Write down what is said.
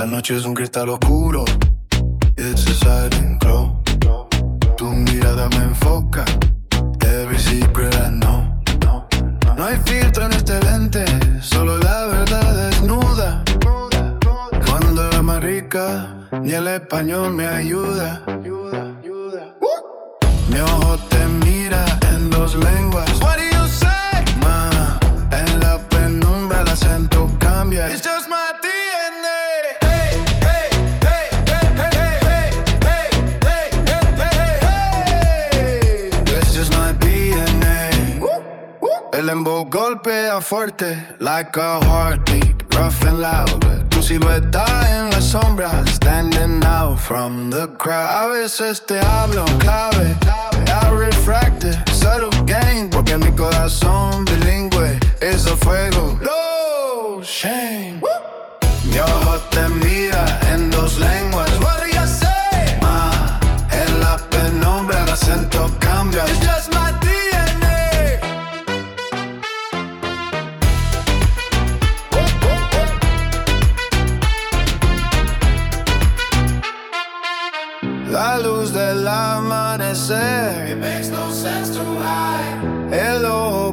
La noche es un cristal oscuro. It's a silent glow. Tu mirada me enfoca. Every secret I know. No hay filtro en este lente, solo la verdad desnuda. Cuando la más rica, ni el español me ayuda. Mi ojo te mira en dos lenguas. What do you say? Ma, en la penumbra el acento cambia. It's just my DNA. Hey, hey, hey, hey, hey, hey, hey, hey, hey, hey, hey. It's just my DNA. El embo golpea fuerte, like a heartbeat, rough and loud. Tu silueta en la sombra, standing out from the crowd. A veces te hablo en clave, I refracted, subtle game, porque mi corazón bilingüe es a fuego. No shame. Mi ojo te mira en dos lenguas. What do you say? Ma, en la penumbra el acento cambia. It's just my DNA. La luz del amanecer. It makes no sense to hide. El ojo